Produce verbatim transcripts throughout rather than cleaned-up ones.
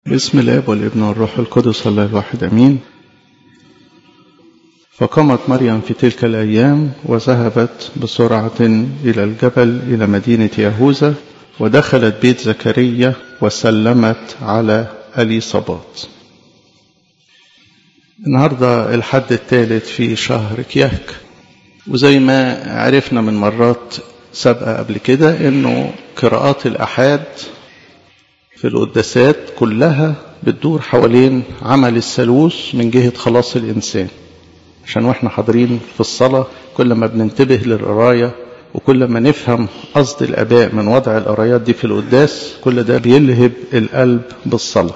باسم الاب والابن والروح القدس الله الواحد امين. فقامت مريم في تلك الايام وذهبت بسرعه الى الجبل الى مدينه يهوذا، ودخلت بيت زكريا وسلمت على اليصابات. النهارده الحد الثالث في شهر كياك، وزي ما عرفنا من مرات سابقه قبل كده انه قراءات الاحاد في القداسات كلها بتدور حوالين عمل الثالوث من جهة خلاص الإنسان، عشان واحنا حاضرين في الصلاة كل ما بننتبه للقراية وكل ما نفهم قصد الآباء من وضع القرايات دي في القداس، كل ده بيلهب القلب بالصلاة.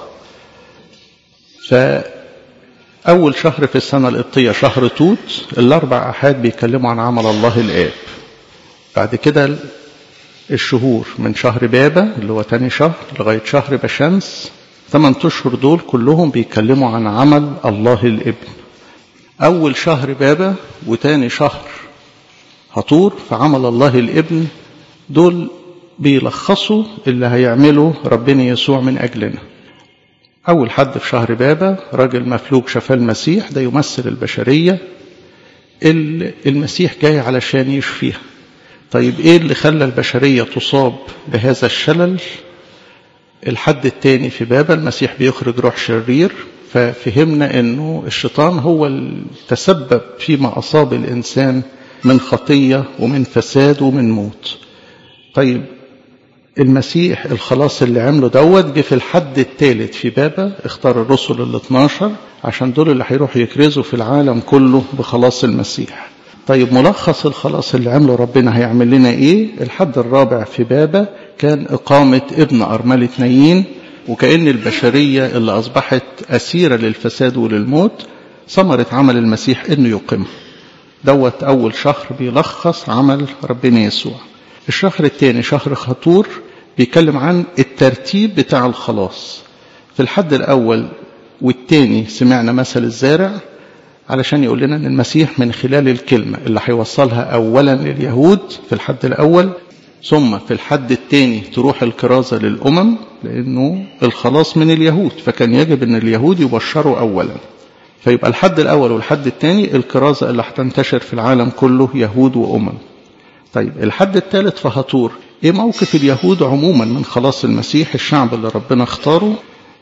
فأول شهر في السنة القبطية شهر توت، الأربع أحاد بيتكلموا عن عمل الله الآب. بعد كده الشهور من شهر بابا اللي هو تاني شهر لغاية شهر بشمس، ثمان أشهر دول كلهم بيتكلموا عن عمل الله الابن. أول شهر بابا وتاني شهر هطور في عمل الله الابن، دول بيلخصوا اللي هيعمله ربنا يسوع من أجلنا. أول حد في شهر بابا راجل مفلوج شفاه المسيح، ده يمثل البشرية المسيح جاي علشان يشفيها. طيب ايه اللي خلى البشرية تصاب بهذا الشلل؟ الحد الثاني في بابا المسيح بيخرج روح شرير، ففهمنا انه الشيطان هو اللي تسبب فيما اصاب الانسان من خطية ومن فساد ومن موت. طيب المسيح الخلاص اللي عمله دوت جه في الحد الثالث في بابا، اختار الرسل ال اثناشر عشان دول اللي هيروحوا يكرزوا في العالم كله بخلاص المسيح. طيب ملخص الخلاص اللي عمله ربنا هيعمل لنا ايه؟ الحد الرابع في بابا كان إقامة ابن أرملة نايين، وكأن البشرية اللي أصبحت أسيرة للفساد وللموت ثمرة عمل المسيح إنه يقيمها. دوت أول شهر بيلخص عمل ربنا يسوع. الشهر الثاني شهر خطور بيتكلم عن الترتيب بتاع الخلاص. في الحد الأول والثاني سمعنا مثل الزارع علشان يقول لنا ان المسيح من خلال الكلمة اللي هيوصلها اولا لليهود في الحد الاول، ثم في الحد الثاني تروح الكرازة للامم، لانه الخلاص من اليهود فكان يجب ان اليهود يبشروا اولا. فيبقى الحد الاول والحد الثاني الكرازة اللي هتنتشر في العالم كله يهود وامم. طيب الحد الثالث فهطور، ايه موقف اليهود عموما من خلاص المسيح الشعب اللي ربنا اختاره؟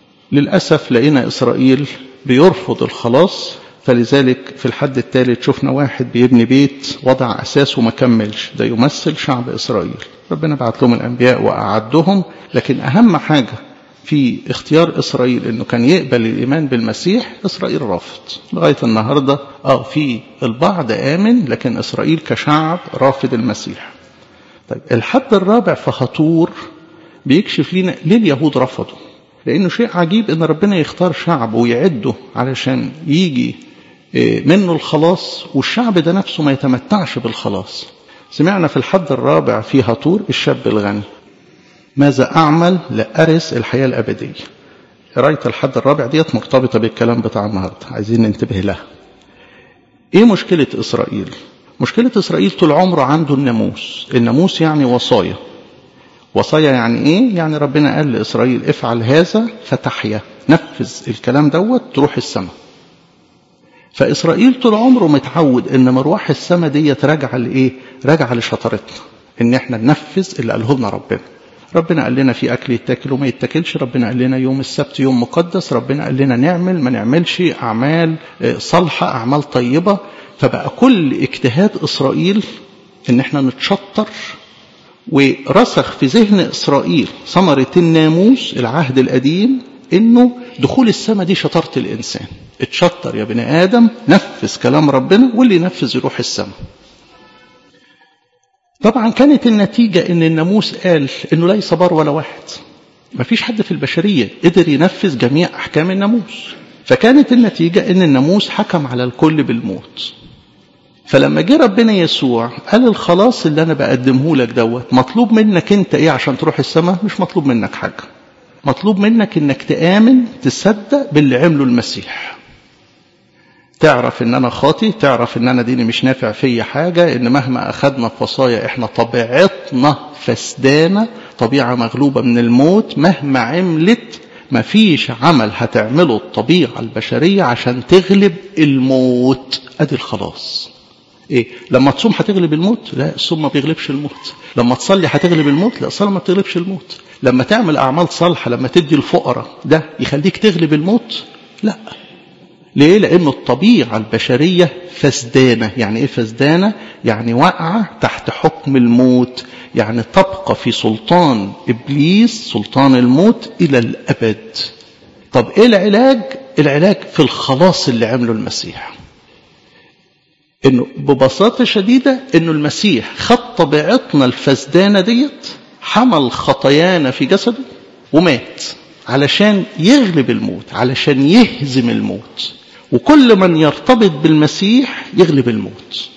للأسف لقينا اسرائيل بيرفض الخلاص، فلذلك في الحد الثالث شفنا واحد بيبني بيت وضع أساسه وما كملش، ده يمثل شعب إسرائيل. ربنا بعت لهم الأنبياء وأعدهم، لكن أهم حاجة في اختيار إسرائيل إنه كان يقبل الإيمان بالمسيح. إسرائيل رافض لغاية النهاردة. آه في البعض آمن، لكن إسرائيل كشعب رافض المسيح. طيب الحد الرابع فخطور بيكشف لنا ليه اليهود رفضوا، لأنه شيء عجيب إن ربنا يختار شعب ويعده علشان يجي منه الخلاص، والشعب ده نفسه ما يتمتعش بالخلاص. سمعنا في الحد الرابع في هطور الشاب الغني، ماذا أعمل لأرث الحياة الأبدية؟ قراية الحد الرابع ديت مرتبطة بالكلام بتاع النهاردة، عايزين ننتبه لها. إيه مشكلة إسرائيل؟ مشكلة إسرائيل طول عمره عنده الناموس. الناموس يعني وصايا. وصايا يعني إيه؟ يعني ربنا قال لإسرائيل افعل هذا فتحيا، نفذ الكلام دوت تروح السماء. فإسرائيل طول عمره متعود إن مروح السماء ديت راجعة لإيه؟ راجعة لشطارتنا، إن إحنا ننفذ اللي قاله لنا ربنا. ربنا قال لنا في أكل يتاكل وما يتاكلش، ربنا قال لنا يوم السبت يوم مقدس، ربنا قال لنا نعمل ما نعملش، أعمال صالحة أعمال طيبة. فبقى كل اجتهاد إسرائيل إن إحنا نتشطر، ورسخ في ذهن إسرائيل ثمرة الناموس العهد القديم إنه دخول السماء دي شطارة الإنسان. اتشطر يا بني آدم، نفذ كلام ربنا، واللي ينفذ يروح السماء. طبعا كانت النتيجة إن الناموس قال إنه ليس بار ولا واحد، مفيش حد في البشرية قدر ينفذ جميع أحكام الناموس. فكانت النتيجة إن الناموس حكم على الكل بالموت. فلما جه ربنا يسوع قال الخلاص اللي أنا بقدمه لك دوت مطلوب منك أنت إيه عشان تروح السماء؟ مش مطلوب منك حاجة، مطلوب منك إنك تآمن تصدق باللي عمله المسيح. تعرف إن أنا خاطي، تعرف إن أنا ديني مش نافع فيا حاجة، إن مهما أخذنا في وصايا إحنا طبيعتنا فسدانة، طبيعة مغلوبة من الموت، مهما عملت مفيش عمل هتعمله الطبيعة البشرية عشان تغلب الموت. ادي الخلاص. ايه لما تصوم هتغلب الموت؟ لا، الصوم ما بيغلبش الموت. لما تصلي هتغلب الموت؟ لا، الصلاة ما بتغلبش الموت. لما تعمل اعمال صالحة، لما تدي الفقراء، ده يخليك تغلب الموت؟ لا. ليه؟ لانه الطبيعة البشرية فسدانة. يعني ايه فسدانة؟ يعني واقعة تحت حكم الموت، يعني تبقى في سلطان ابليس، سلطان الموت الى الابد. طب ايه العلاج؟ العلاج في الخلاص اللي عمله المسيح. انه ببساطة شديدة انه المسيح خد طبيعتنا الفسدانة ديت، حمل خطايانا في جسده ومات علشان يغلب الموت، علشان يهزم الموت. وكل من يرتبط بالمسيح يغلب الموت.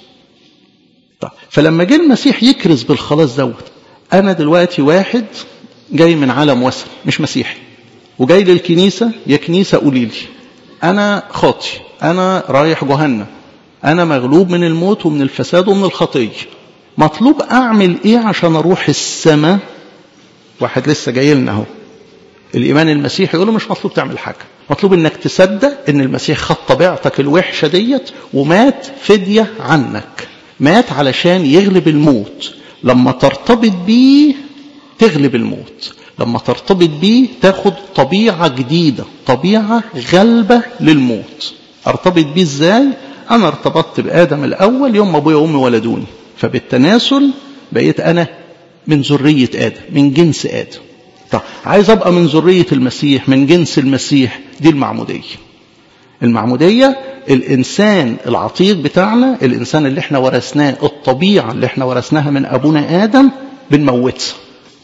طيب فلما جه المسيح يكرز بالخلاص دوت، انا دلوقتي واحد جاي من عالم وثن مش مسيحي، وجاي للكنيسة، يا كنيسة قولي لي انا خاطي، انا رايح جهنم، انا مغلوب من الموت ومن الفساد ومن الخطية، مطلوب اعمل ايه عشان اروح السماء؟ واحد لسه جاي لنا اهو الايمان المسيحي يقول له مش مطلوب تعمل حاجة، مطلوب انك تصدق ان المسيح خد طبيعتك الوحشة ديت ومات فدية عنك، مات علشان يغلب الموت. لما ترتبط بيه تغلب الموت، لما ترتبط بيه تاخد طبيعة جديدة، طبيعة غلبة للموت. ارتبط بيه ازاي؟ انا ارتبطت بآدم الاول يوم ما ابويا وامي ولدوني، فبالتناسل بقيت انا من ذرية آدم، من جنس آدم. طب عايز ابقى من ذرية المسيح، من جنس المسيح، دي المعمودية. المعمودية الانسان العتيق بتاعنا، الانسان اللي احنا ورثناه، الطبيعة اللي احنا ورثناها من ابونا آدم بنموتها.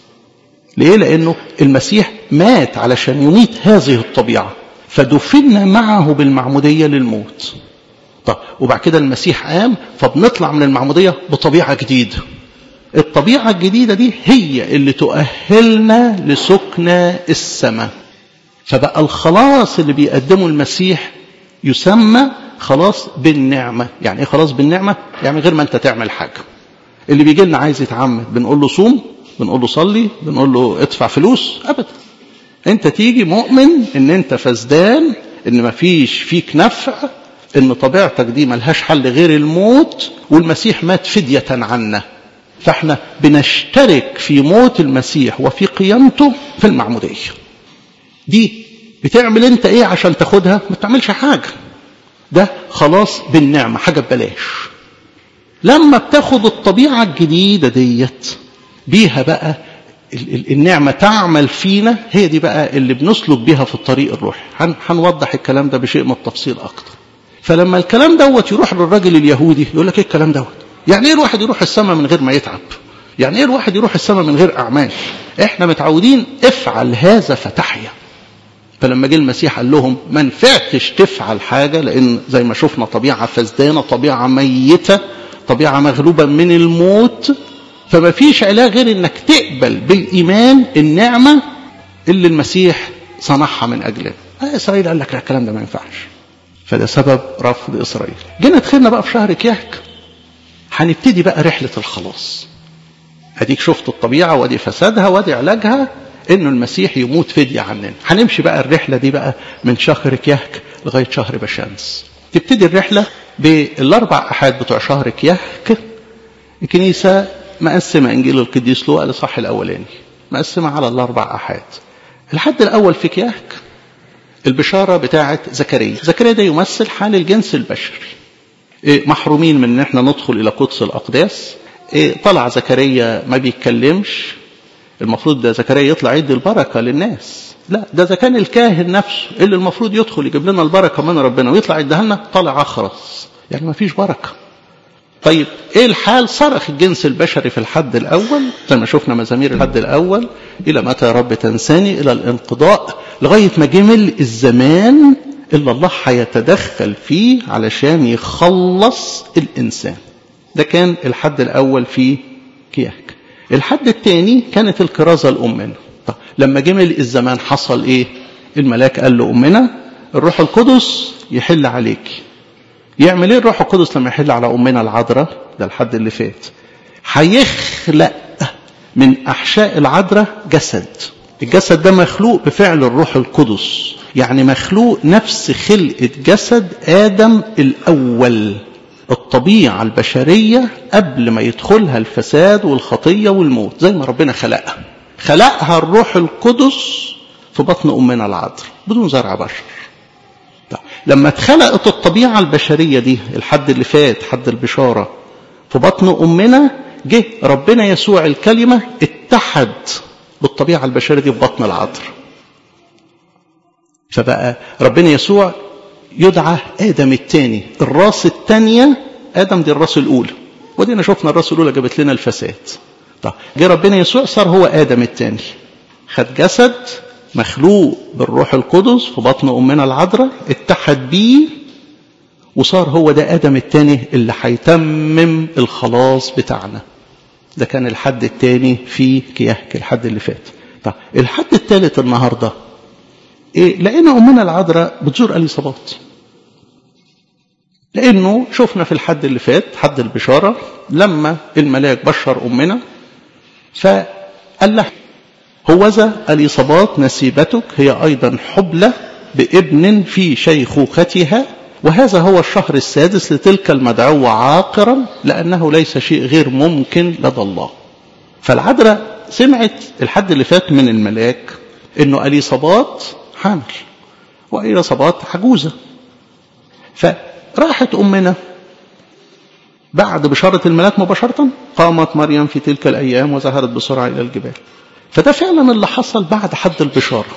ليه؟ لانه المسيح مات علشان يميت هذه الطبيعة، فدفنا معه بالمعمودية للموت. طب وبعد كده المسيح قام، فبنطلع من المعمودية بطبيعة جديدة. الطبيعة الجديدة دي هي اللي تؤهلنا لسكنى السماء. فبقى الخلاص اللي بيقدمه المسيح يسمى خلاص بالنعمة. يعني ايه خلاص بالنعمة؟ يعني غير ما انت تعمل حاجة. اللي بيجي لنا عايز يتعمد بنقول له صوم، بنقول له صلي، بنقول له ادفع فلوس؟ ابدا. انت تيجي مؤمن ان انت فسدان، ان مفيش فيك نفع، ان طبيعتك دي ملهاش حل غير الموت، والمسيح مات فدية عنا. فاحنا بنشترك في موت المسيح وفي قيامته في المعمودية. دي بتعمل انت ايه عشان تاخدها؟ ما تعملش حاجة. ده خلاص بالنعمة، حاجة ببلاش. لما بتاخد الطبيعة الجديدة ديت بيها بقى النعمة تعمل فينا، هي دي بقى اللي بنسلك بيها في الطريق الروحي. هنوضح الكلام ده بشيء من التفصيل اكتر. فلما الكلام دوت يروح للراجل اليهودي يقول لك ايه الكلام دوت؟ يعني ايه الواحد يروح السماء من غير ما يتعب؟ يعني ايه الواحد يروح السماء من غير اعمال؟ احنا متعودين افعل هذا فتحيا. فلما جه المسيح قال لهم ما نفعتش تفعل حاجة، لان زي ما شفنا طبيعة فسدانة، طبيعة ميتة، طبيعة مغلوبة من الموت، فما فيش علاج غير انك تقبل بالايمان النعمة اللي المسيح صنعها من اجلنا. اسرائيل قال لك لا الكلام ده ما ينفعش، فده سبب رفض اسرائيل. جينا دخلنا بقى في شهر كياك، هنبتدي بقى رحلة الخلاص. اديك شفت الطبيعة وادي فسادها وادي علاجها، انه المسيح يموت فدية عننا. هنمشي بقى الرحلة دي بقى من شهر كياك لغاية شهر بشمس. تبتدي الرحلة بالاربع احاد بتوع شهر كياك. الكنيسة مقسمة انجيل القديس لوقا لصح الاولاني، مقسمة على الاربع احاد. الحد الاول في كياك البشارة بتاعة زكريا. زكريا ده يمثل حال الجنس البشري، محرومين من ان احنا ندخل الى قدس الاقداس. طلع زكريا ما بيتكلمش، المفروض ده زكريا يطلع يدي البركة للناس، لا ده اذا كان الكاهن نفسه اللي المفروض يدخل يجيب لنا البركة من ربنا ويطلع يديها لنا، طالع اخرس، يعني ما فيش بركة. طيب ايه الحال؟ صرخ الجنس البشري في الحد الاول زي ما شفنا مزامير الحد الاول، الى متى يا رب تنساني، الى الانقضاء، لغاية ما جمل الزمان اللي الله هيتدخل فيه علشان يخلص الانسان. ده كان الحد الاول في كياك. الحد الثاني كانت الكرازة الأمنا. طب لما جمل الزمان حصل ايه؟ الملاك قال له أمنا الروح القدس يحل عليك. يعمل ايه الروح القدس لما يحل على أمنا العذراء؟ ده الحد اللي فات. هيخلق من أحشاء العذراء جسد. الجسد ده مخلوق بفعل الروح القدس، يعني مخلوق نفس خلقة جسد آدم الأول، الطبيعة البشرية قبل ما يدخلها الفساد والخطية والموت، زي ما ربنا خلقها. خلقها الروح القدس في بطن أمنا العذراء بدون زرع بشر. لما اتخلقت الطبيعة البشرية دي الحد اللي فات، حد البشارة، في بطن أمنا، جه ربنا يسوع الكلمة اتحد بالطبيعة البشرية دي في بطن العذراء. فبقى ربنا يسوع يدعى آدم الثاني، الراس الثانية. آدم دي الراس الأولى، ودينا شفنا الراس الأولى جابت لنا الفساد. طب جه ربنا يسوع صار هو آدم الثاني، خد جسد مخلوق بالروح القدس في بطن أمنا العذراء، اتحد بيه وصار هو ده آدم الثاني اللي هيتمم الخلاص بتاعنا. ده كان الحد الثاني في كيهك الحد اللي فات. طب الحد الثالث النهارده إيه؟ لقينا أمنا العذراء بتزور اليصابات، لأنه شفنا في الحد اللي فات حد البشارة لما الملاك بشر أمنا فقال لها هوذا اليصابات نسيبتك هي أيضا حبلى بابن في شيخوختها، وهذا هو الشهر السادس لتلك المدعوة عاقرا، لأنه ليس شيء غير ممكن لدى الله. فالعذراء سمعت الحد اللي فات من الملاك إنه اليصابات حامل وإليصابات عجوزة. فراحت أمنا بعد بشارة الملاك مباشرة، قامت مريم في تلك الأيام وظهرت بسرعة إلى الجبال. فده فعلا اللي حصل بعد حد البشارة.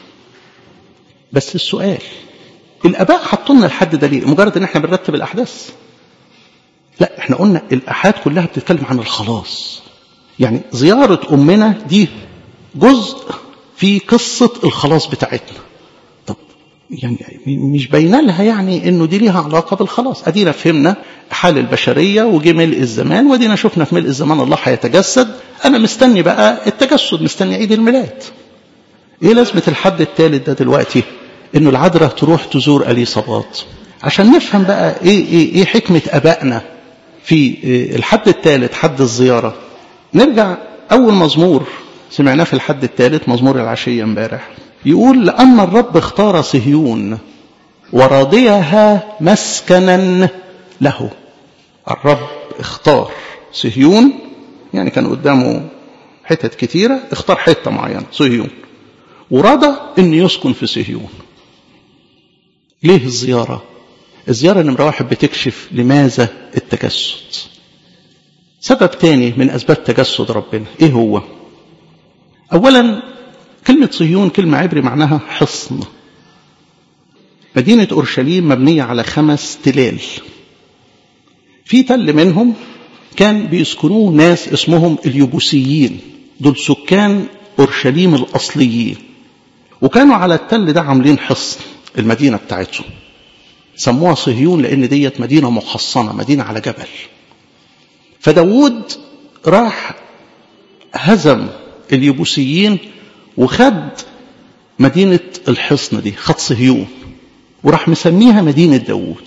بس السؤال، الآباء حطوا لنا الحد ده ليه؟ مجرد ان احنا بنرتب الأحداث؟ لا، احنا قلنا الأحاد كلها بتتكلم عن الخلاص. يعني زيارة أمنا دي جزء في قصة الخلاص بتاعتنا. طب يعني مش باينه لها يعني انه دي ليها علاقة بالخلاص. ادينا فهمنا حال البشرية وجه ملء الزمان، ودينا شفنا في ملء الزمان الله هيتجسد. انا مستني بقى التجسد، مستني عيد الميلاد. ايه لازمة الحد الثالث ده دلوقتي؟ انه العذراء تروح تزور اليصابات عشان نفهم بقى ايه ايه ايه حكمة ابائنا في الحد الثالث، حد الزيارة. نرجع اول مزمور سمعناه في الحد الثالث، مزمور العشية امبارح، يقول لأن الرب اختار صهيون وراضيها مسكنا له. الرب اختار صهيون، يعني كان قدامه حتت كتيرة، اختار حتة معينة صهيون ورضى ان يسكن في صهيون. ليه الزيارة؟ الزيارة نمرة واحد بتكشف لماذا التجسد. سبب تاني من أسباب تجسد ربنا إيه هو؟ أولا كلمة صهيون كلمة عبري معناها حصن. مدينة أورشليم مبنية على خمس تلال، في تل منهم كان بيسكنوه ناس اسمهم اليبوسيين، دول سكان أورشليم الأصليين، وكانوا على التل ده عاملين حصن المدينة بتاعتهم، سموها صهيون لأن ديت مدينة محصنة، مدينة على جبل. فداود راح هزم اليبوسيين وخد مدينة الحصن دي، خد صهيون وراح مسميها مدينة داود،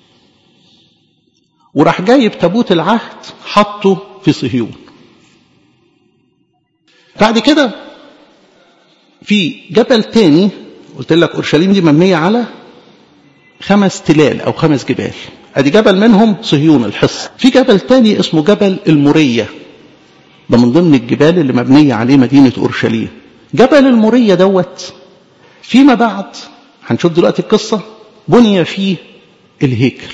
وراح جايب تابوت العهد حطه في صهيون. بعد كده في جبل تاني، قلت لك أورشليم دي مبنية على خمس تلال أو خمس جبال، ادي جبل منهم صهيون الحصن. في جبل تاني اسمه جبل المورية، ده من ضمن الجبال اللي مبنية عليه مدينة أورشليم. جبل المورية دوت فيما بعد هنشوف دلوقتي القصة بني فيه الهيكل،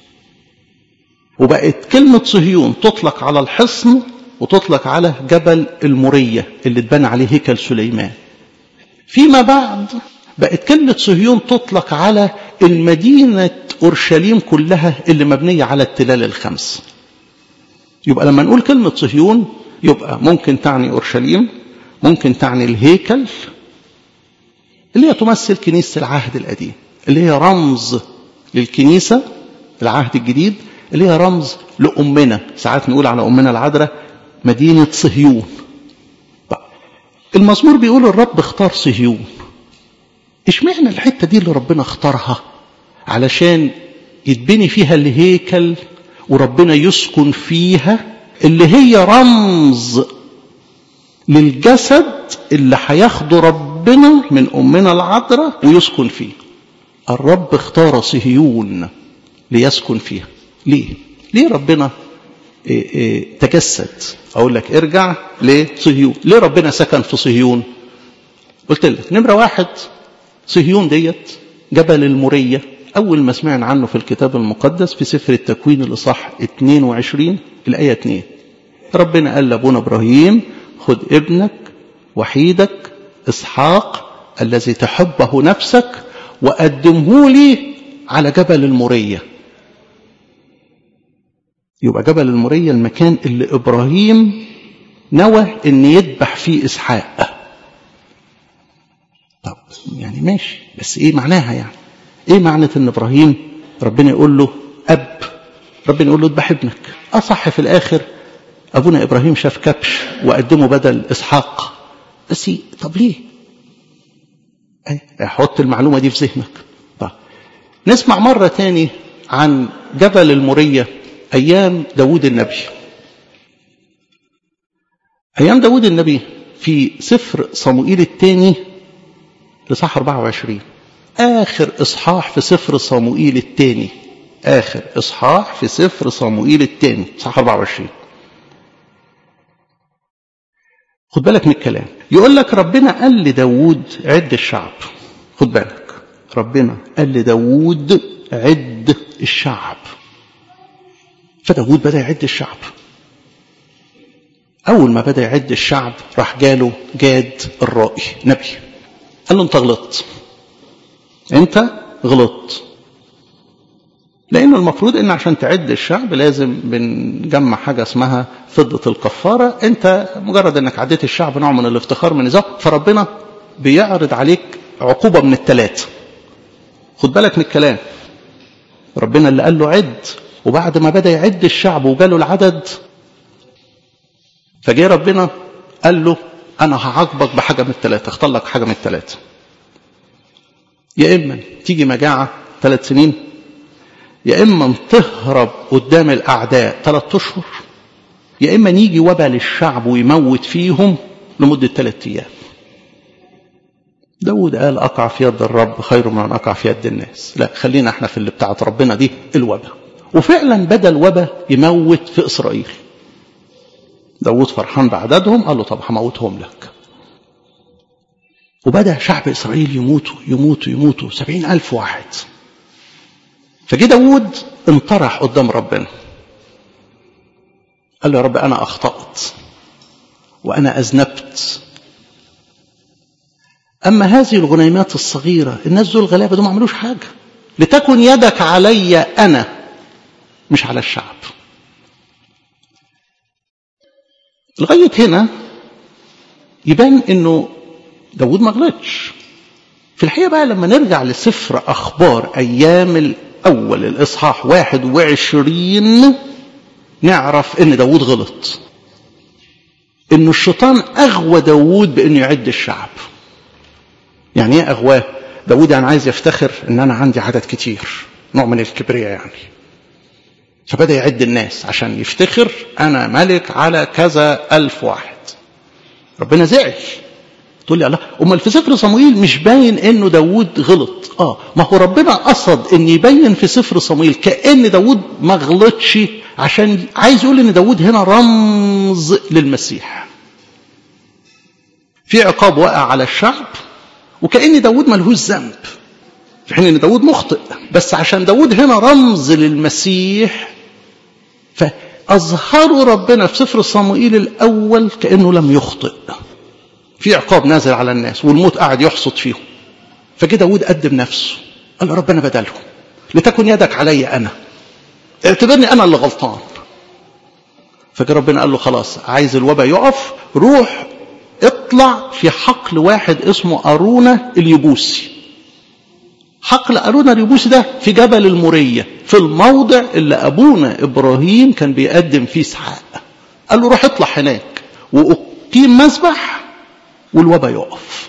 وبقت كلمة صهيون تطلق على الحصن وتطلق على جبل المورية اللي اتبنى عليه هيكل سليمان. فيما بعد بقت كلمة صهيون تطلق على المدينة أورشليم كلها اللي مبنية على التلال الخمس. يبقى لما نقول كلمة صهيون يبقى ممكن تعني أورشليم، ممكن تعني الهيكل اللي هي تمثل كنيسة العهد القديم، اللي هي رمز للكنيسة العهد الجديد، اللي هي رمز لأمنا. ساعات نقول على أمنا العذراء مدينة صهيون. المزمور بيقول الرب اختار صهيون. إيش معنى الحتة دي اللي ربنا اختارها؟ علشان يتبني فيها الهيكل وربنا يسكن فيها، اللي هي رمز للجسد اللي هياخده ربنا من أمنا العذراء ويسكن فيه. الرب اختار صهيون ليسكن فيها. ليه؟ ليه ربنا إيه إيه تجسد؟ أقول لك ارجع لصهيون. ليه ربنا سكن في صهيون؟ قلت لك نمرة واحد، صهيون ديت جبل المورية. أول ما سمعنا عنه في الكتاب المقدس في سفر التكوين الإصحاح اثنين وعشرين الآية اثنين، ربنا قال لأبونا إبراهيم خذ ابنك وحيدك إسحاق الذي تحبه نفسك وقدمه لي على جبل المورية. يبقى جبل المورية المكان اللي إبراهيم نوى أن يذبح فيه إسحاق. طب يعني ماشي، بس إيه معناها؟ يعني إيه معنى أن إبراهيم ربنا يقول له أب، ربنا يقول له اذبح ابنك؟ أصح في الآخر أبونا إبراهيم شاف كبش وقدمه بدل إسحاق. بس طب ليه؟ أحط المعلومة دي في ذهنك. طب نسمع مرة تاني عن جبل المورية أيام داود النبي. أيام داود النبي في سفر صموئيل الثاني لصح أربعة وعشرين، آخر إصحاح في سفر صموئيل الثاني، آخر إصحاح في سفر صموئيل الثاني صح أربعة وعشرين. خد بالك من الكلام. يقول لك ربنا قال لداود عد الشعب. خد بالك، ربنا قال لداود عد الشعب. فداود بدأ يعد الشعب. أول ما بدأ يعد الشعب راح جاله جاد الرائي نبي، قال له أنت غلطت، أنت غلطت. لأنه المفروض أن عشان تعد الشعب لازم بنجمع حاجة اسمها فضة الكفارة. أنت مجرد أنك عديت الشعب نوع من الافتخار من نظام، فربنا بيعرض عليك عقوبة من الثلاثة. خد بالك من الكلام. ربنا اللي قال له عد، وبعد ما بدأ يعد الشعب وجاله العدد فجاء ربنا قال له أنا هعاقبك بحاجة من الثلاثة، اختار لك حاجة من الثلاثة. يا إما تيجي مجاعة ثلاث سنين، يا إما تهرب قدام الأعداء ثلاث أشهر، يا إما يجي وباء للشعب ويموت فيهم لمدة ثلاث أيام. داود قال أقع في يد الرب خير من أن أقع في يد الناس. لا، خلينا احنا في اللي بتاعت ربنا دي، الوباء. وفعلا بدأ الوباء يموت في إسرائيل. داود فرحان بعددهم، قال له طب هموتهم لك. وبدأ شعب إسرائيل يموتوا يموتوا يموتوا سبعين ألف واحد. فجي داود انطرح قدام ربنا، قال له يا رب أنا أخطأت وأنا أذنبت، أما هذه الغنيمات الصغيرة، الناس دول الغلابة دول ما عملوش حاجة، لتكن يدك علي أنا مش على الشعب. لغاية هنا يبان إنه داود ما غلطش. في الحقيقة بقى لما نرجع لسفر أخبار أيام الأول الإصحاح واحد وعشرين نعرف إن داود غلط، إنه الشيطان أغوى داود بإنه يعد الشعب. يعني إيه أغواه؟ داود يعني عايز يفتخر إن أنا عندي عدد كتير، نوع من الكبرياء يعني. فبدأ يعد الناس عشان يفتخر أنا ملك على كذا ألف واحد. ربنا زعل. تقول لي الله، أمال في سفر صموئيل مش باين إنه داود غلط؟ آه ما هو ربنا قصد إن يبين في سفر صموئيل كأن داود ما غلطش، عشان عايز يقول إن داود هنا رمز للمسيح. في عقاب وقع على الشعب وكأن داود ملهوش ذنب، في حين إن داود مخطئ، بس عشان داود هنا رمز للمسيح فأظهروا ربنا في سفر صموئيل الأول كأنه لم يخطئ. في عقاب نازل على الناس والموت قاعد يحصد فيهم. فجي داود قدم نفسه، قال له ربنا بدلهم، لتكن يدك علي أنا، اعتبرني أنا اللي غلطان. فجي ربنا قال له خلاص، عايز الوباء يقف، روح اطلع في حقل واحد اسمه أرونة اليبوسي. حقل أرونة اليبوسي ده في جبل المورية، في الموضع اللي أبونا إبراهيم كان بيقدم فيه إسحاق. قال له روح اطلع هناك وأقيم مذبح والوباء يقف.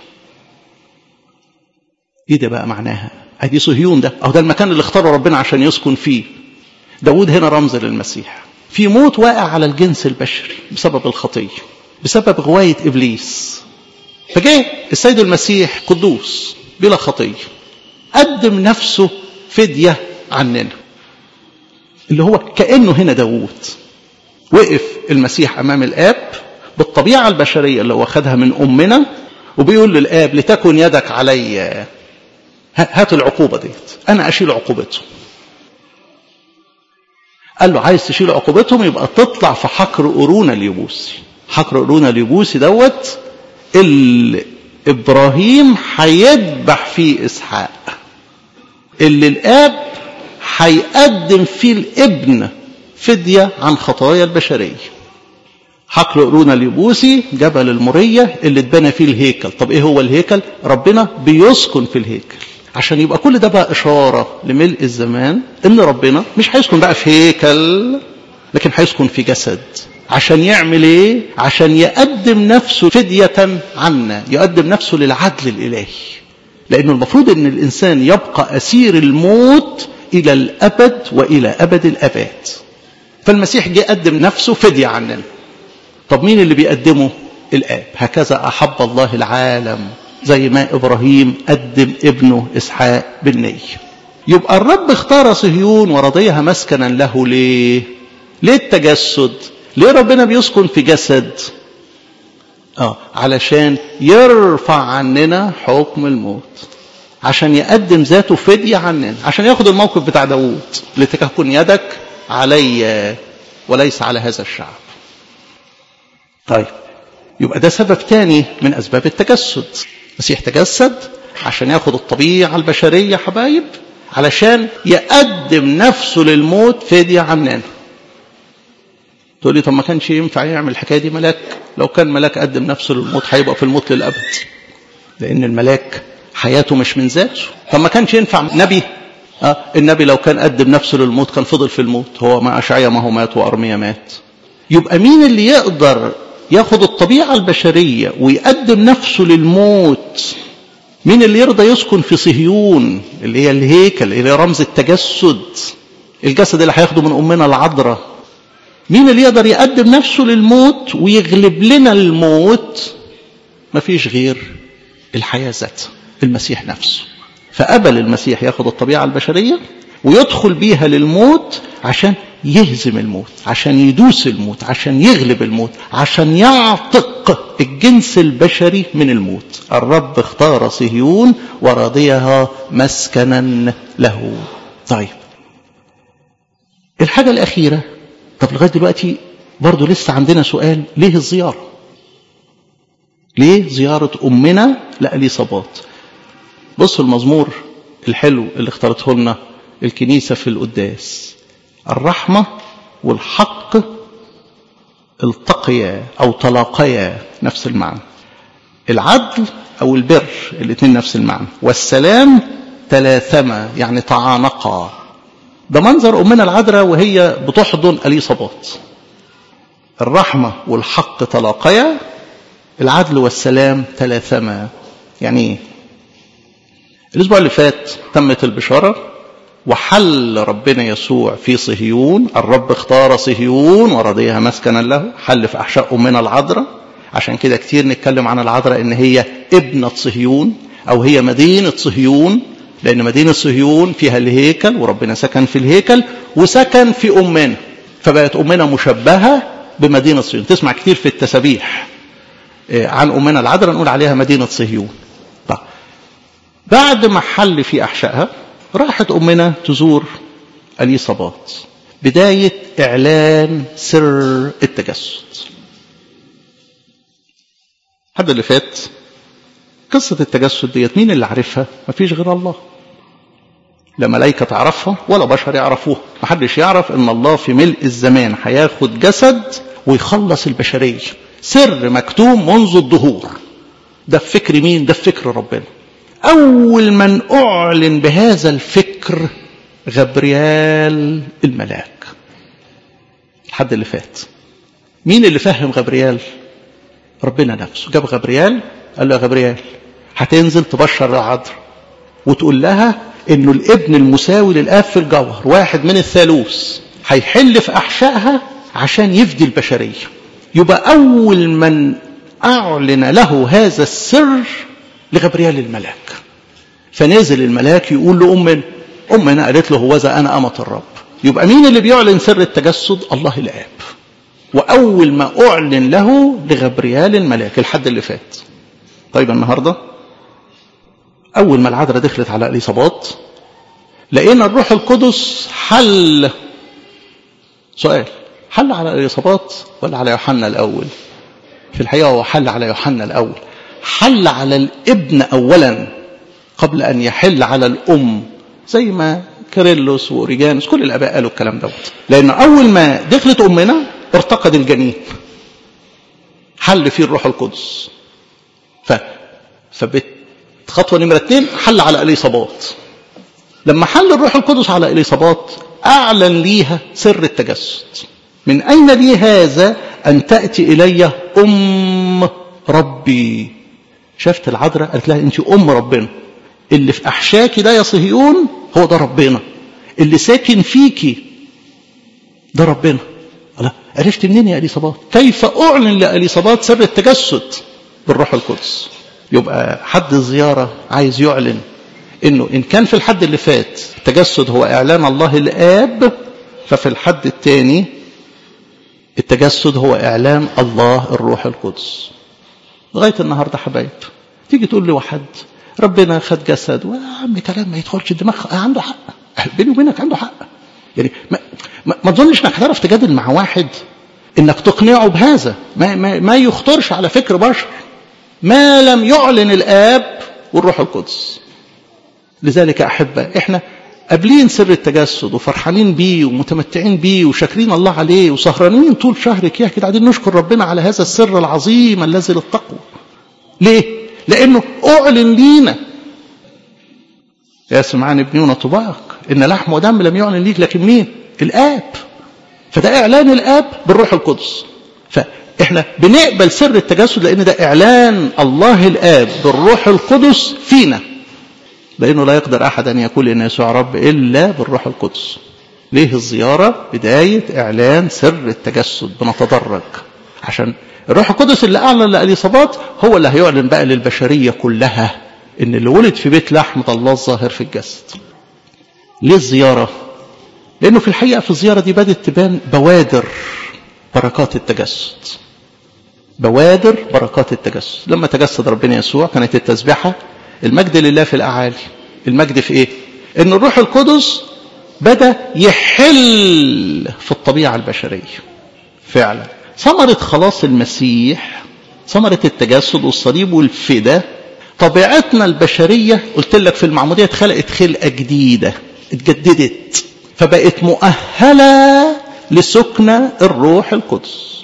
ايه ده بقى معناها؟ ادي صهيون ده، او ده المكان اللي اختاره ربنا عشان يسكن فيه. داود هنا رمز للمسيح. في موت واقع على الجنس البشري بسبب الخطيه، بسبب غواية إبليس. فجاء السيد المسيح قدوس بلا خطية قدم نفسه فدية عننا، اللي هو كأنه هنا داوود. وقف المسيح أمام الآب بالطبيعة البشرية اللي هو خدها من أمنا، وبيقول للآب لتكن يدك علي، هات العقوبة ديت أنا أشيل عقوبتهم. قال له عايز تشيل عقوبتهم يبقى تطلع في حقر أرونا اليبوسي. حقر أرونا اليبوسي دوت اللي إبراهيم هيذبح فيه إسحاق، اللي الآب هيقدم فيه الابن فدية عن خطايا البشرية. حقل أرونا اليبوسي جبل المورية اللي اتبنى فيه الهيكل. طب ايه هو الهيكل؟ ربنا بيسكن في الهيكل، عشان يبقى كل ده بقى إشارة لملء الزمان ان ربنا مش هيسكن بقى في هيكل، لكن هيسكن في جسد. عشان يعمل ايه؟ عشان يقدم نفسه فدية عنا، يقدم نفسه للعدل الإلهي، لأنه المفروض ان الإنسان يبقى أسير الموت إلى الأبد وإلى أبد الأباد. فالمسيح جه قدم نفسه فدية عننا. طب مين اللي بيقدمه؟ الآب. هكذا أحب الله العالم، زي ما إبراهيم قدم ابنه إسحاق بالنية. يبقى الرب اختار صهيون ورضيها مسكنا له. ليه؟ ليه التجسد؟ ليه ربنا بيسكن في جسد؟ آه علشان يرفع عننا حكم الموت، عشان يقدم ذاته فدية عننا، عشان ياخد الموقف بتاع داوود لتكن يدك علي وليس على هذا الشعب. طيب يبقى ده سبب تاني من أسباب التجسد. المسيح تجسد عشان ياخد الطبيعة البشرية حبايب، علشان يقدم نفسه للموت فدية عننا. تقول لي طب ما كانش ينفع يعمل الحكاية دي ملاك؟ لو كان ملاك قدم نفسه للموت هيبقى في الموت للأبد، لأن الملاك حياته مش من ذاته. طب ما كانش ينفع نبي؟ آه النبي لو كان قدم نفسه للموت كان فضل في الموت. هو ما أشعيا ما هو مات وأرميا مات. يبقى مين اللي يقدر ياخد الطبيعة البشرية ويقدم نفسه للموت؟ مين اللي يرضى يسكن في صهيون اللي هي الهيكل اللي هي رمز التجسد، الجسد اللي هياخده من أمنا العذراء؟ مين اللي يقدر يقدم نفسه للموت ويغلب لنا الموت؟ مفيش غير الحياة ذاتها، المسيح نفسه. فقبل المسيح ياخد الطبيعة البشرية ويدخل بيها للموت عشان يهزم الموت، عشان يدوس الموت، عشان يغلب الموت، عشان يعتق الجنس البشري من الموت. الرب اختار صهيون ورضيها مسكنا له. طيب الحاجة الأخيرة، طب لغاية دلوقتي برضو لسه عندنا سؤال، ليه الزيارة؟ ليه زيارة أمنا لأليصابات؟ بصوا المزمور الحلو اللي اختارته لنا الكنيسة في القداس: الرحمة والحق التقيا أو تلاقيا، نفس المعنى. العدل أو البر الاثنين نفس المعنى. والسلام تلاثما يعني تعانقا. ده منظر أمنا العذراء وهي بتحضن أليصابات. الرحمة والحق تلاقيا، العدل والسلام تلاثما. يعني ايه؟ الأسبوع اللي فات تمت البشارة وحل ربنا يسوع في صهيون. الرب اختار صهيون ورضيها مسكنا له، حل في أحشاء أمنا العذراء. عشان كده كتير نتكلم عن العذراء إن هي ابنة صهيون أو هي مدينة صهيون، لأن مدينة صهيون فيها الهيكل وربنا سكن في الهيكل وسكن في أمنا، فبقت أمنا مشبهة بمدينة صهيون. تسمع كتير في التسابيح عن أمنا العذراء نقول عليها مدينة صهيون. طيب بعد ما حل في أحشائها راحت أمنا تزور أليصابات، بداية إعلان سر التجسد. هذا اللي فات قصة التجسد ديت مين اللي عرفها؟ مفيش غير الله. لا ملائكة تعرفها ولا بشر يعرفوها. محدش يعرف ان الله في ملء الزمان هياخد جسد ويخلص البشرية. سر مكتوم منذ الدهور. ده في فكر مين؟ ده في فكر ربنا. أول من أعلن بهذا الفكر غبريال الملاك. الحد اللي فات مين اللي فهم غبريال؟ ربنا نفسه. جاب غبريال قال له يا غبريال هتنزل تبشر العذراء وتقول لها انه الابن المساوي للآب في الجوهر واحد من الثالوث هيحل في أحشائها عشان يفدي البشرية. يبقى أول من أعلن له هذا السر لغبريال الملاك. فنزل الملاك يقول لأمنا، أمنا قالت له هوذا أنا أمة الرب. يبقى مين اللي بيعلن سر التجسد؟ الله الآب. وأول ما أعلن له لغبريال الملاك الحد اللي فات. طيب النهاردة أول ما العذراء دخلت على إليصابات لقينا الروح القدس حل. سؤال، حل على إليصابات ولا على يوحنا الأول؟ في الحقيقة هو حل على يوحنا الأول. حل على الابن أولا قبل أن يحل على الأم، زي ما كيرلس وأوريجانوس كل الآباء قالوا الكلام دوت. لأن أول ما دخلت أمنا ارتقد الجنين، حل فيه الروح القدس. ف فخطوة نمرة اتنين حل على إليصابات. لما حل الروح القدس على إليصابات أعلن ليها سر التجسد. من أين لي هذا أن تأتي إلي أم ربي؟ شافت العذراء قالت لها أنت أم ربنا، اللي في أحشاكي ده يا صهيون هو ده ربنا، اللي ساكن فيكي ده ربنا. الله، عرفت منين يا إليصابات؟ كيف أعلن لإليصابات سر التجسد؟ بالروح القدس. يبقى حد الزيارة عايز يعلن إنه إن كان في الحد اللي فات التجسد هو إعلان الله الآب، ففي الحد الثاني التجسد هو إعلان الله الروح القدس. لغاية النهاردة حبايب تيجي تقول لي واحد ربنا خد جسد، وعم كلام ما يدخلش الدماغ، عنده حق، بيني وبينك عنده حق. يعني ما, ما, ما تظنش انك هتعرف تجادل مع واحد انك تقنعه بهذا، ما, ما, ما يخطرش على فكر بشر ما لم يعلن الآب والروح القدس. لذلك أحبة احنا قابلين سر التجسد وفرحانين بيه ومتمتعين بيه وشاكرين الله عليه وسهرانين طول شهر كده كده قاعدين نشكر ربنا على هذا السر العظيم الذي للتقوى. ليه؟ لأنه أعلن لينا. يا سمعان ابني ونطباق إن لحم ودم لم يعلن ليك، لكن مين؟ الآب. فده إعلان الآب بالروح القدس. فإحنا بنقبل سر التجسد لأن ده إعلان الله الآب بالروح القدس فينا، لأنه لا يقدر أحد أن يقول إن يسوع رب إلا بالروح القدس. ليه الزيارة؟ بداية إعلان سر التجسد. بنتدرج عشان الروح القدس اللي أعلن لإليصابات هو اللي هيعلن بقى للبشرية كلها إن اللي ولد في بيت لحمة الله الظاهر في الجسد. ليه الزيارة؟ لأنه في الحقيقة في الزيارة دي بدأت تبان بوادر بركات التجسد. بوادر بركات التجسد. لما تجسد ربنا يسوع كانت التسبيحة المجد لله في الأعالي. المجد في إيه؟ إن الروح القدس بدأ يحل في الطبيعة البشرية. فعلا ثمرة خلاص المسيح، ثمرة التجسد والصليب والفداء، طبيعتنا البشرية قلت لك في المعمودية اتخلقت خلقة جديدة، اتجددت، فبقت مؤهلة لسكن الروح القدس.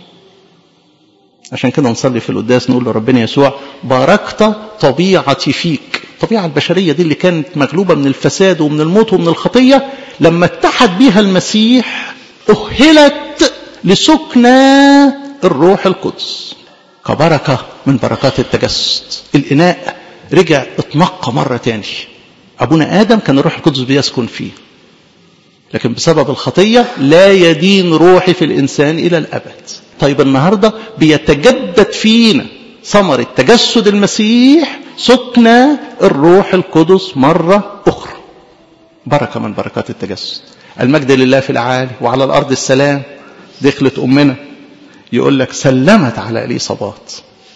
عشان كده نصلي في القداس نقول لربنا يسوع باركت طبيعتي فيك. الطبيعة البشرية دي اللي كانت مغلوبة من الفساد ومن الموت ومن الخطية، لما اتحد بها المسيح أهلت لسكن الروح القدس كبركة من بركات التجسد. الإناء رجع اتنقى مرة تاني. أبونا آدم كان الروح القدس بيسكن فيه، لكن بسبب الخطية لا يدين روحي في الإنسان إلى الأبد. طيب النهاردة بيتجدد فينا ثمرة تجسد المسيح، سكن الروح القدس مرة أخرى. بركة من بركات التجسد. المجد لله في الأعالي وعلى الأرض السلام. دخلت أمنا يقول لك سلمت على إليصابات،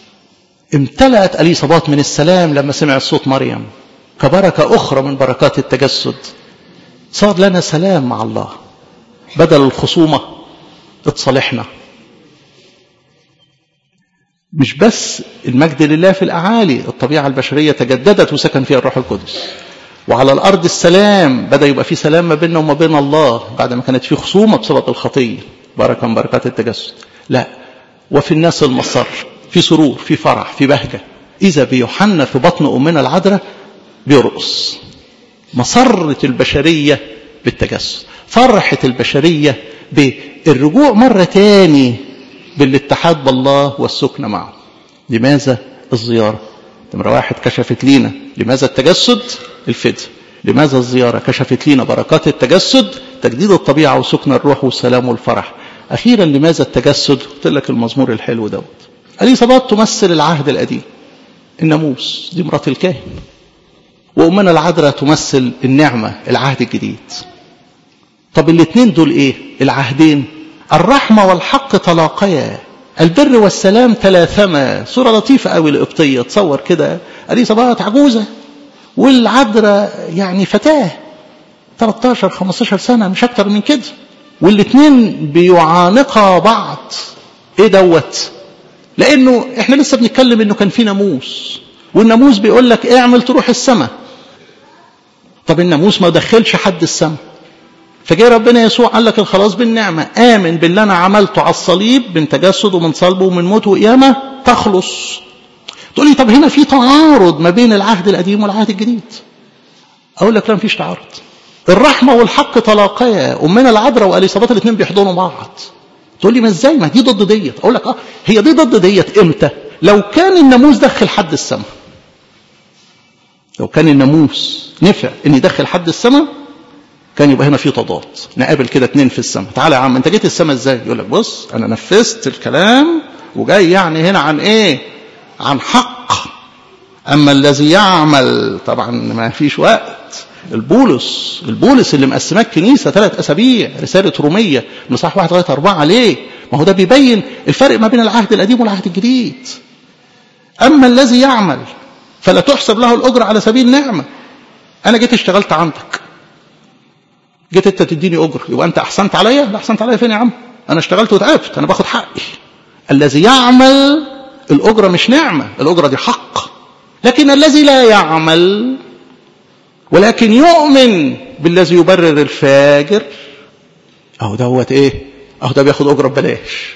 امتلأت إليصابات من السلام لما سمعت صوت مريم. كبركة أخرى من بركات التجسد صار لنا سلام مع الله، بدل الخصومة اتصالحنا. مش بس المجد لله في الأعالي، الطبيعة البشرية تجددت وسكن فيها الروح القدس. وعلى الأرض السلام، بدأ يبقى في سلام ما بيننا وما بين الله بعد ما كانت في خصومة بسبب الخطية. بركة من بركات التجسد. لا، وفي الناس المسر، في سرور، في فرح، في بهجة. إذا بيوحنا في بطن أمنا العذراء بيرقص. مسرة البشرية بالتجسد، فرحة البشرية بالرجوع مرة تاني بالاتحاد بالله والسكن معه. لماذا الزيارة؟ نمرة واحد كشفت لينا لماذا التجسد؟ الفداء. لماذا الزيارة؟ كشفت لينا بركات التجسد، تجديد الطبيعة وسكن الروح والسلام والفرح. أخيرا لماذا التجسد؟ قلت لك المزمور الحلو دوت. اليصابات تمثل العهد القديم، الناموس دي مرات الكاهن، وأمنا العذراء تمثل النعمة العهد الجديد. طب الاثنين دول ايه؟ العهدين الرحمة والحق تلاقيا، البر والسلام تلاثما. صورة لطيفة قوي القبطية، تصور كده اليصابات عجوزة والعذراء يعني فتاة ثلاثة عشر خمسة عشر سنة، مش أكتر من كده، والاثنين بيعانقا بعض. ايه دوت؟ لأنه احنا لسه بنتكلم انه كان في ناموس، والناموس بيقول لك اعمل تروح السماء. طب الناموس ما دخلش حد السماء، فجاء ربنا يسوع قال لك الخلاص بالنعمة، آمن باللي أنا عملته على الصليب من تجسد ومن صلبه ومن موت وقيامة تخلص. تقول لي طب هنا في تعارض ما بين العهد القديم والعهد الجديد. أقول لك لا، مفيش تعارض. الرحمة والحق تلاقيا، أمنا العذراء واليصابات الاثنين بيحضنوا بعض. تقول لي ما ازاي؟ ما دي ضد ديت. أقول لك اه هي دي ضد ديت امتى؟ لو كان الناموس دخل حد السماء، لو كان الناموس نفع ان يدخل حد السماء كان يبقى هنا في تضاد. نقابل كده اتنين في السماء. تعالى يا عم انت جيت السماء ازاي؟ يقول لك بص انا نفذت الكلام وجاي يعني هنا عن ايه؟ عن حق. اما الذي يعمل، طبعا ما فيش وقت. البولس البولس اللي مقسماه الكنيسه ثلاث اسابيع، رساله روميه من صح واحد لغايه اربعه، ليه؟ ما هو ده بيبين الفرق ما بين العهد القديم والعهد الجديد. اما الذي يعمل فلا تحسب له الاجر على سبيل نعمه. انا جيت اشتغلت عندك، جيت انت تديني اجر، يبقى انت احسنت عليا؟ لا، احسنت عليا فين يا عم؟ انا اشتغلت وتعبت، انا باخد حقي. الذي يعمل الاجره مش نعمه، الاجره دي حق. لكن الذي لا يعمل ولكن يؤمن بالذي يبرر الفاجر، اهو دوت ايه؟ اهو ده بياخد اجره ببلاش.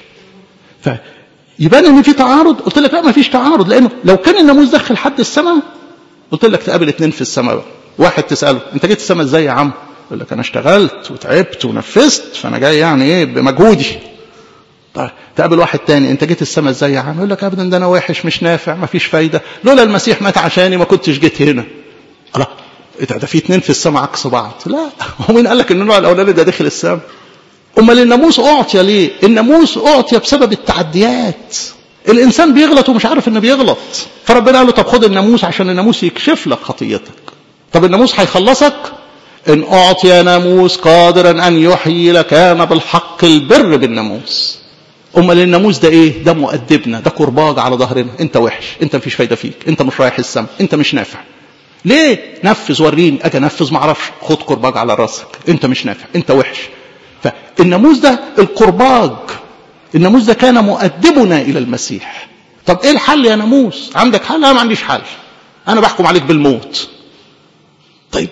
فيبان ان في تعارض. قلت لك لا، ما فيش تعارض، لانه لو كان الناموس دخل حد السماء قلت لك تقابل اتنين في السماء بقى. واحد تساله انت جيت السماء ازاي يا عم؟ يقول لك انا اشتغلت وتعبت ونفذت، فانا جاي يعني ايه بمجهودي. طيب تقابل واحد تاني انت جيت السماء ازاي يا عم؟ يقول لك ابدا ده انا وحش مش نافع ما فيش فايده، لولا المسيح مات عشاني ما كنتش جيت هنا. الله، ده في اتنين في السماء عكس بعض؟ لا، هو مين قال لك ان النوع الاولاني ده داخل السماء؟ امال الناموس اعطي ليه؟ الناموس اعطي بسبب التعديات. الانسان بيغلط ومش عارف انه بيغلط، فربنا قال له طب خد الناموس عشان الناموس يكشف لك خطيتك. طب الناموس هيخلصك؟ إن أعطي ناموس قادرا أن يحيي لكان بالحق البر بالناموس. أمال الناموس ده إيه؟ ده مؤدبنا، ده كرباج على ظهرنا. أنت وحش، أنت مفيش فايدة فيك، أنت مش رايح السماء، أنت مش نافع. ليه؟ نفذ وريني. أجي نفذ معرفش، خد كرباج على راسك، أنت مش نافع، أنت وحش. فالناموس ده الكرباج، الناموس ده كان مؤدبنا إلى المسيح. طب إيه الحل يا ناموس؟ عندك حل؟ أنا ما عنديش حل، أنا بحكم عليك بالموت. طيب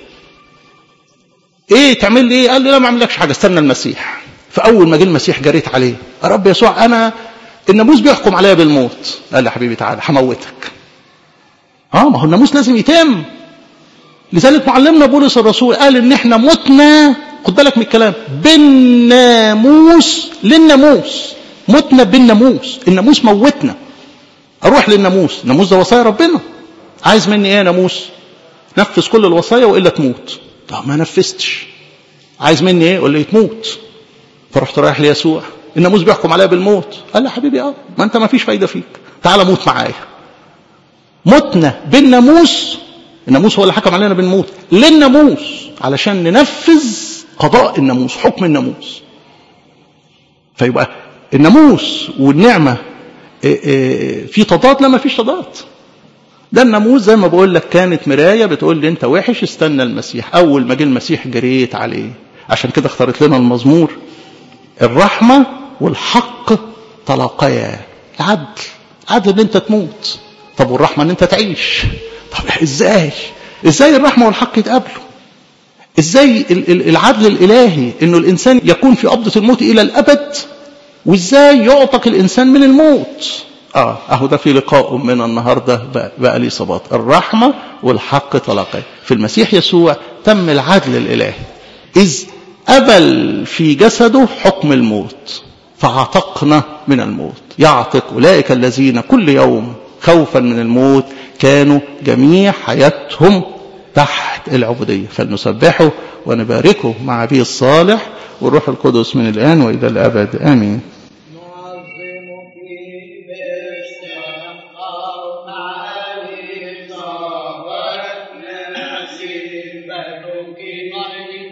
ايه تعمل لي ايه؟ قال لي لا ما اعملكش حاجه، استنى المسيح. فاول ما جه المسيح جريت عليه، يا رب يسوع انا الناموس بيحكم عليا بالموت. قال لي حبيبي تعالى هموتك. اه ما هو الناموس لازم يتم. لذلك معلمنا بولس الرسول قال ان احنا متنا، خد بالك من الكلام، بالناموس للناموس. متنا بالناموس، الناموس موتنا. اروح للناموس، الناموس ده وصايا ربنا. عايز مني ايه يا ناموس؟ نفذ كل الوصايا والا تموت. طب ما نفذتش، عايز مني ايه؟ قول لي تموت. فرحت رايح ليسوع، الناموس بيحكم عليا بالموت. قال لي حبيبي اه ما انت ما فيش فايده فيك، تعال موت معايا. متنا بالناموس، الناموس هو اللي حكم علينا بالموت للناموس علشان ننفذ قضاء الناموس، حكم الناموس. فيبقى الناموس والنعمه في تضاد؟ لا ما فيش تضاد. ده الناموس زي ما بقول لك كانت مرايه بتقول لي انت وحش، استنى المسيح. اول ما جه المسيح جريت عليه. عشان كده اختارت لنا المزمور الرحمه والحق تلاقيا. العدل، العدل ان انت تموت، طب والرحمه ان انت تعيش. طب ازاي ازاي الرحمه والحق يتقابلوا؟ ازاي العدل الالهي انه الانسان يكون في قبضه الموت الى الابد، وازاي يعتق الانسان من الموت؟ اه اهو ده في لقاء من النهارده بقى لي صبات. الرحمه والحق تلاقيا. في المسيح يسوع تم العدل الالهي، اذ قبل في جسده حكم الموت فعتقنا من الموت. يعتق اولئك الذين كل يوم خوفا من الموت كانوا جميع حياتهم تحت العبودية. فلنسبحه ونباركه مع أبيه الصالح والروح القدس من الآن وإلى الأبد آمين. Thank you.